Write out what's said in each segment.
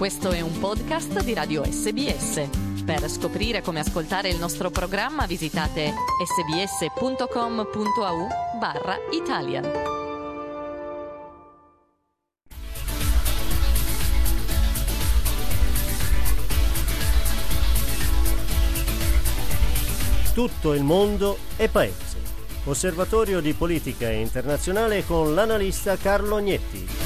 Questo è un podcast di Radio SBS. Per scoprire come ascoltare il nostro programma visitate sbs.com.au/Italian. Tutto il mondo e paese. Osservatorio di politica internazionale con l'analista Carlo Agnetti.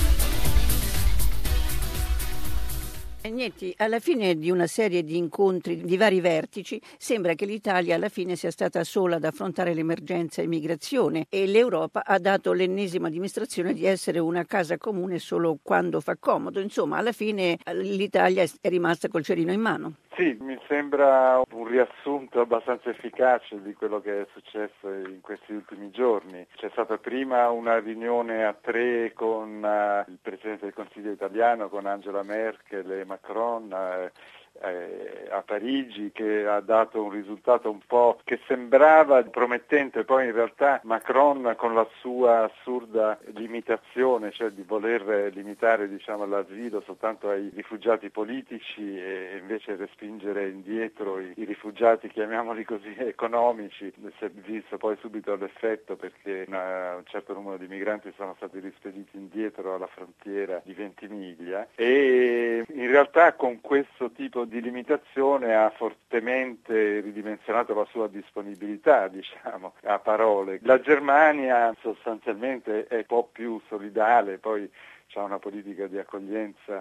Agnetti, alla fine di una serie di incontri di vari vertici sembra che l'Italia alla fine sia stata sola ad affrontare l'emergenza immigrazione e l'Europa ha dato l'ennesima dimostrazione di essere una casa comune solo quando fa comodo. Insomma, alla fine l'Italia è rimasta col cerino in mano. Sì, mi sembra un riassunto abbastanza efficace di quello che è successo in questi ultimi giorni. C'è stata prima una riunione a tre con il Presidente del Consiglio italiano, con Angela Merkel e Macron a Parigi, che ha dato un risultato un po' che sembrava promettente, poi in realtà Macron con la sua assurda limitazione, cioè di voler limitare l'asilo soltanto ai rifugiati politici e invece respingere indietro i rifugiati, chiamiamoli così, economici, si è visto poi subito l'effetto perché un certo numero di migranti sono stati rispediti indietro alla frontiera di Ventimiglia e in realtà con questo tipo di limitazione ha fortemente ridimensionato la sua disponibilità, a parole. La Germania sostanzialmente è un po' più solidale, poi c'ha una politica di accoglienza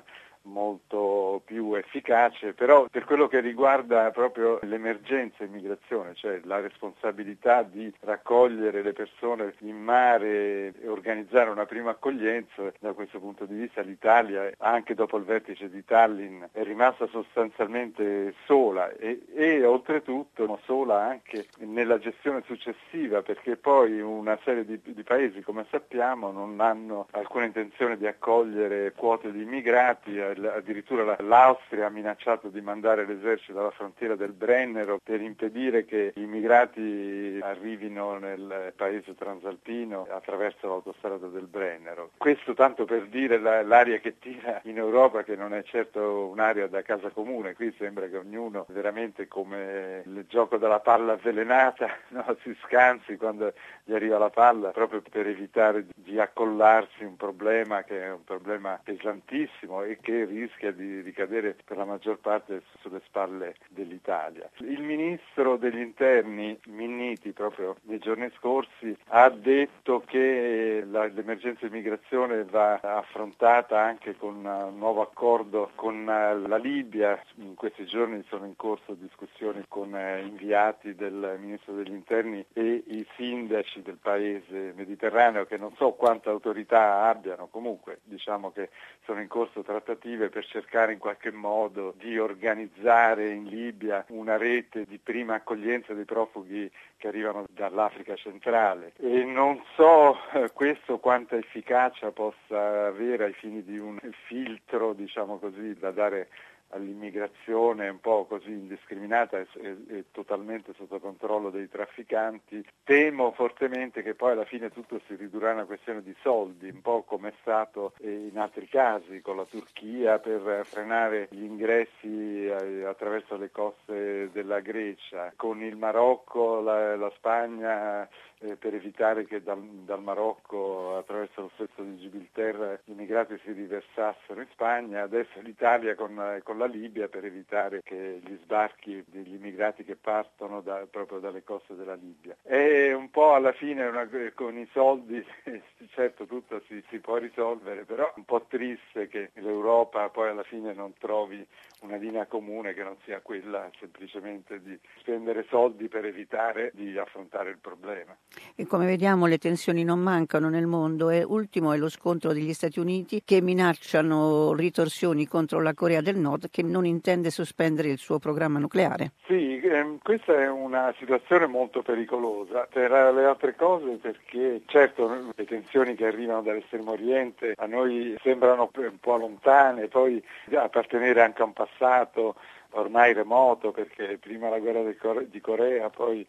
molto più efficace, però per quello che riguarda proprio l'emergenza immigrazione, cioè la responsabilità di raccogliere le persone in mare e organizzare una prima accoglienza, da questo punto di vista l'Italia, anche dopo il vertice di Tallinn, è rimasta sostanzialmente sola e oltretutto sola anche nella gestione successiva, perché poi una serie di paesi, come sappiamo, non hanno alcuna intenzione di accogliere quote di immigrati. Addirittura l'Austria ha minacciato di mandare l'esercito alla frontiera del Brennero per impedire che gli immigrati arrivino nel paese transalpino attraverso l'autostrada del Brennero. Questo tanto per dire l'aria che tira in Europa, che non è certo un'area da casa comune. Qui sembra che ognuno veramente come il gioco della palla avvelenata, no? Si scansi quando gli arriva la palla proprio per evitare di accollarsi un problema che è un problema pesantissimo e che rischia di ricadere per la maggior parte sulle spalle dell'Italia. Il ministro degli interni Minniti proprio nei giorni scorsi ha detto che l'emergenza immigrazione va affrontata anche con un nuovo accordo con la Libia. In questi giorni sono in corso discussioni con inviati del ministro degli interni e i sindaci del paese mediterraneo, che non so quanta autorità abbiano, comunque diciamo che sono in corso trattative per cercare in qualche modo di organizzare in Libia una rete di prima accoglienza dei profughi che arrivano dall'Africa centrale. E non so questo quanta efficacia possa avere ai fini di un filtro, da dare all'immigrazione un po' così indiscriminata e totalmente sotto controllo dei trafficanti. Temo fortemente che poi alla fine tutto si ridurrà a una questione di soldi, un po' come è stato in altri casi con la Turchia per frenare gli ingressi attraverso le coste della Grecia, con il Marocco, la Spagna per evitare che dal Marocco attraverso lo stretto di Gibilterra gli immigrati si riversassero in Spagna, adesso l'Italia con la Libia per evitare che gli sbarchi degli immigrati che partono proprio dalle coste della Libia. È un po' alla fine con i soldi, certo tutto si può risolvere, però è un po' triste che l'Europa poi alla fine non trovi una linea comune che non sia quella semplicemente di spendere soldi per evitare di affrontare il problema. E come vediamo le tensioni non mancano nel mondo e ultimo è lo scontro degli Stati Uniti che minacciano ritorsioni contro la Corea del Nord che non intende sospendere il suo programma nucleare. Sì, questa è una situazione molto pericolosa per le altre cose perché certo le tensioni che arrivano dall'estremo oriente a noi sembrano un po' lontane, poi appartenere anche a un passato ormai remoto perché prima la guerra di Corea, poi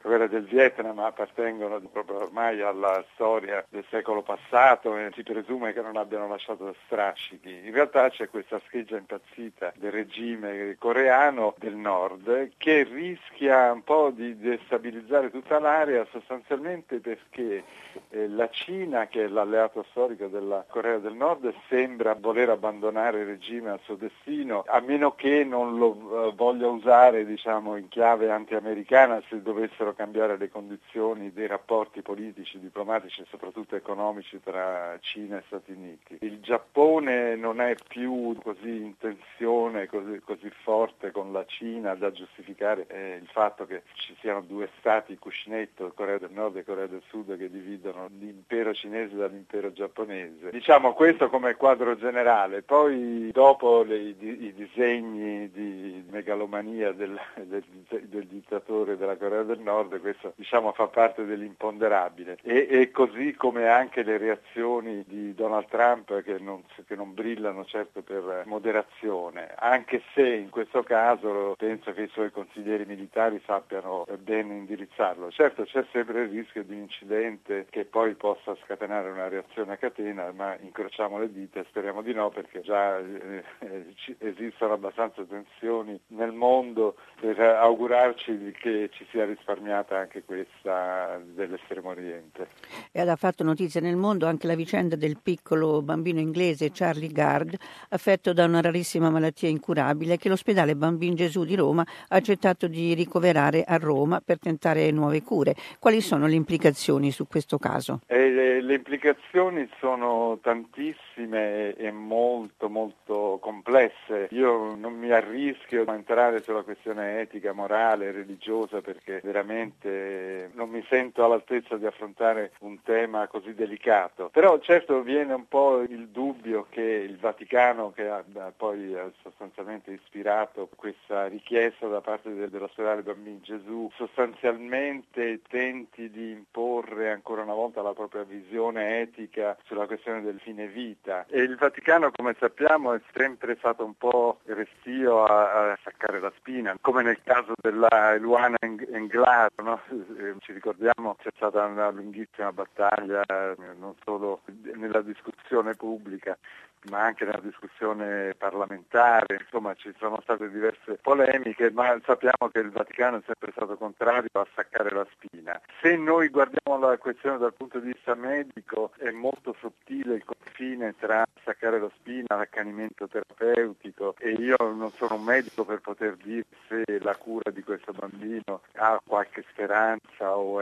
guerra del Vietnam appartengono proprio ormai alla storia del secolo passato e si presume che non abbiano lasciato strascichi. In realtà c'è questa scheggia impazzita del regime coreano del nord che rischia un po' di destabilizzare tutta l'area, sostanzialmente perché la Cina, che è l'alleato storico della Corea del Nord, sembra voler abbandonare il regime al suo destino, a meno che non lo voglia usare, diciamo, in chiave anti-americana se dovessero cambiare le condizioni dei rapporti politici, diplomatici e soprattutto economici tra Cina e Stati Uniti. Il Giappone non è più così in tensione, così forte con la Cina da giustificare il fatto che ci siano due stati cuscinetto, Corea del Nord e Corea del Sud, che dividono l'impero cinese dall'impero giapponese. Diciamo questo come quadro generale, poi dopo i disegni di megalomania del dittatore della Corea del Nord, questo diciamo fa parte dell'imponderabile e così come anche le reazioni di Donald Trump che non brillano certo per moderazione, anche se in questo caso penso che i suoi consiglieri militari sappiano bene indirizzarlo. Certo c'è sempre il rischio di un incidente che poi possa scatenare una reazione a catena, ma incrociamo le dita e speriamo di no, perché già esistono abbastanza tensioni nel mondo per augurarci che ci sia risparmiata anche questa dell'Estremo Oriente. E ha fatto notizia nel mondo anche la vicenda del piccolo bambino inglese Charlie Gard, affetto da una rarissima malattia incurabile, che l'ospedale Bambin Gesù di Roma ha accettato di ricoverare a Roma per tentare nuove cure. Quali sono le implicazioni su questo caso? Le implicazioni sono tantissime e molto molto complesse. Io non mi arrischio a entrare sulla questione etica, morale, religiosa, perché veramente non mi sento all'altezza di affrontare un tema così delicato. Però certo viene un po' il dubbio che il Vaticano, che ha poi sostanzialmente ispirato questa richiesta da parte dell'ospedale Bambin Gesù, sostanzialmente tenti di imporre ancora una volta la propria visione etica sulla questione del fine vita. E il Vaticano, come sappiamo, è sempre stato un po' restio a staccare la spina, come nel caso della Luana Englaro, no? Ci ricordiamo c'è stata una lunghissima battaglia non solo nella discussione pubblica ma anche nella discussione parlamentare, insomma ci sono state diverse polemiche, ma sappiamo che il Vaticano è sempre stato contrario a staccare la spina. Se noi guardiamo la questione dal punto di vista medico, è molto sottile il confine tra staccare la spina e l'accanimento terapeutico, e io non sono un medico per poter dire se la cura di questo bambino ha qualche speranza o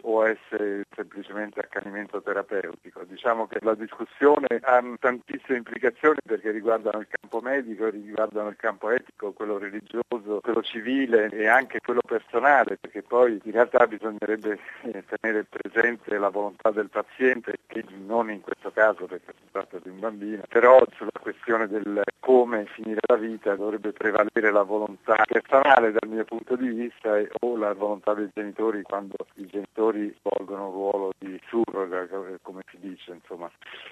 essere semplicemente accanimento terapeutico. Diciamo che la discussione ha tantissime implicazioni perché riguardano il campo medico, riguardano il campo etico, quello religioso, quello civile e anche quello personale, perché poi in realtà bisognerebbe tenere presente la volontà del paziente, che non in questo caso perché si tratta di un bambino, però sulla questione del come finire la vita dovrebbe prevalere la volontà personale dal mio punto di vista o la volontà dei genitori quando i genitori svolgono un ruolo di surroga, come si dice, insomma,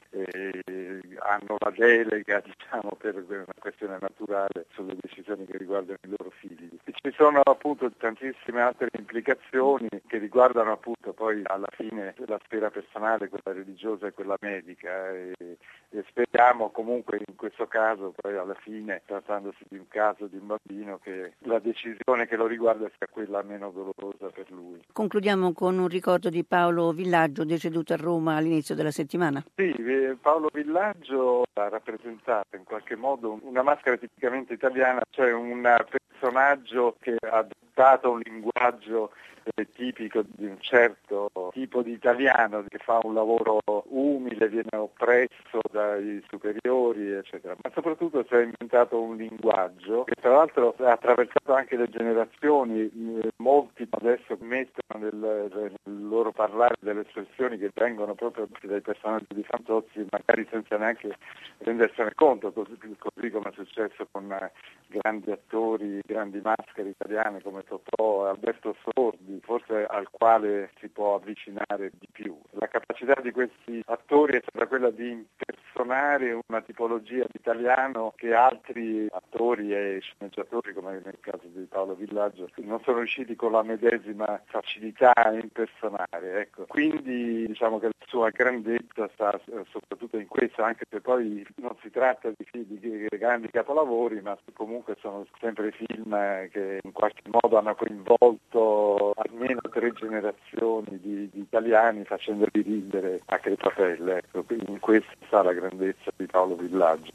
hanno la delega, diciamo, per una questione naturale sulle decisioni che riguardano i loro figli. Ci sono appunto tantissime altre implicazioni che riguardano appunto poi alla fine la sfera personale, quella religiosa e quella medica, e speriamo comunque in questo caso poi alla fine, trattandosi di un caso di un bambino, che la decisione che lo riguarda sia quella meno dolorosa per lui. Concludiamo con un ricordo di Paolo Villaggio, deceduto a Roma all'inizio della settimana. Sì, Paolo Villaggio ha rappresentato in qualche modo una maschera tipicamente italiana, cioè un personaggio che ha adottato un linguaggio tipico di un certo tipo di italiano che fa un lavoro umile, viene oppresso dai superiori, eccetera, ma soprattutto si è inventato un linguaggio che tra l'altro ha attraversato anche le generazioni. Molti adesso mettono nel loro parlare delle espressioni che vengono proprio dai personaggi di Fantozzi, magari senza neanche rendersene conto, così come è successo con grandi attori, grandi maschere italiane come Totò, Alberto Sordi, forse al quale si può avvicinare di più. La capacità di questi attori è stata quella di impersonare una tipologia di italiano che altri attori e sceneggiatori, come nel caso di Paolo Villaggio, non sono riusciti con la medesima facilità a impersonare. Ecco. Quindi diciamo che la sua grandezza sta soprattutto in questo, anche se poi non si tratta di grandi capolavori, ma comunque sono sempre film che in qualche modo hanno coinvolto almeno 3 generazioni di italiani, facendoli ridere a crepapelle. Ecco. Quindi in questo sta la grandezza di Paolo Villaggio.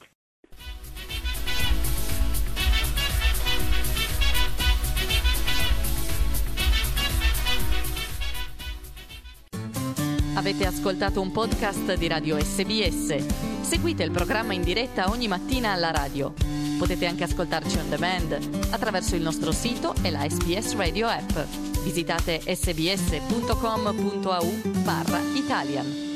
Avete ascoltato un podcast di Radio SBS. Seguite il programma in diretta ogni mattina alla radio. Potete anche ascoltarci on demand attraverso il nostro sito e la SBS Radio app. Visitate sbs.com.au/Italian.